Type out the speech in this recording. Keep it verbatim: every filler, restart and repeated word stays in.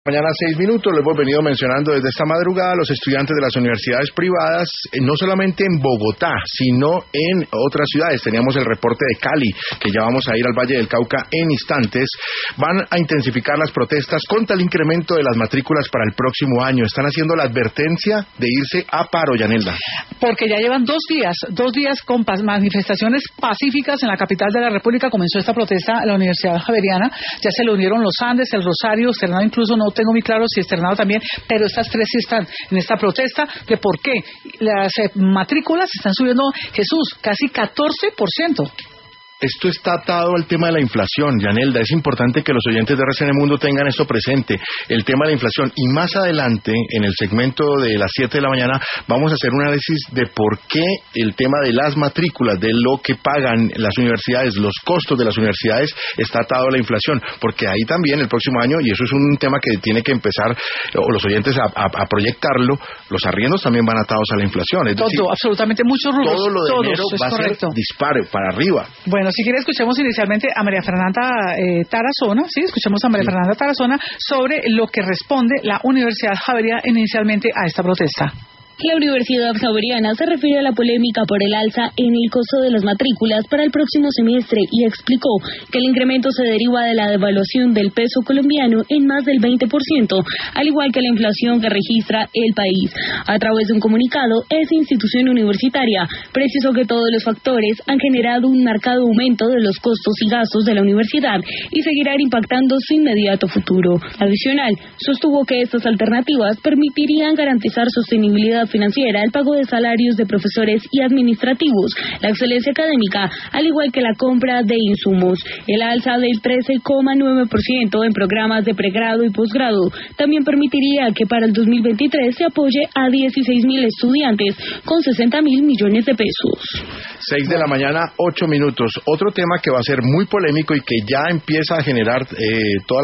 Mañana seis minutos, lo hemos venido mencionando desde esta madrugada, los estudiantes de las universidades privadas, eh, no solamente en Bogotá, sino en otras ciudades. Teníamos el reporte de Cali, que ya vamos a ir al Valle del Cauca en instantes. Van a intensificar las protestas contra el incremento de las matrículas para el próximo año. Están haciendo la advertencia de irse a paro, Yanelda. Porque ya llevan dos días, dos días con manifestaciones pacíficas en la capital de la República. Comenzó esta protesta a la Universidad Javeriana, ya se le unieron los Andes, el Rosario, Externado incluso, no tengo muy claro si Externado también, pero estas tres sí están en esta protesta de por qué las eh, matrículas están subiendo, Jesús, casi catorce por ciento. Esto está atado al tema de la inflación, Yanelda. Es importante que los oyentes de R C N Mundo tengan esto presente, el tema de la inflación. Y más adelante, en el segmento de las siete de la mañana, vamos a hacer un análisis de por qué el tema de las matrículas, de lo que pagan las universidades, los costos de las universidades, está atado a la inflación. Porque ahí también, el próximo año, y eso es un tema que tiene que empezar, o los oyentes a, a, a proyectarlo, los arriendos también van atados a la inflación. Es todo, decir, absolutamente muchos rubros. Todo lo de todos, enero va correcto. a ser disparo para arriba. Bueno, si quiere escuchemos inicialmente a María Fernanda eh, Tarazona, sí, escuchemos a María sí. Fernanda Tarazona sobre lo que responde la Universidad Javeriana inicialmente a esta protesta. La Universidad Javeriana se refiere a la polémica por el alza en el costo de las matrículas para el próximo semestre y explicó que el incremento se deriva de la devaluación del peso colombiano en más del veinte por ciento, al igual que la inflación que registra el país. A través de un comunicado, esa institución universitaria precisó que todos los factores han generado un marcado aumento de los costos y gastos de la universidad y seguirán impactando su inmediato futuro. Adicional, sostuvo que estas alternativas permitirían garantizar sostenibilidad financiera, el pago de salarios de profesores y administrativos, la excelencia académica, al igual que la compra de insumos. El alza del trece coma nueve por ciento en programas de pregrado y posgrado también permitiría que para el dos mil veintitrés se apoye a dieciséis mil estudiantes con sesenta mil millones de pesos. seis de la mañana, ocho minutos. Otro tema que va a ser muy polémico y que ya empieza a generar eh, toda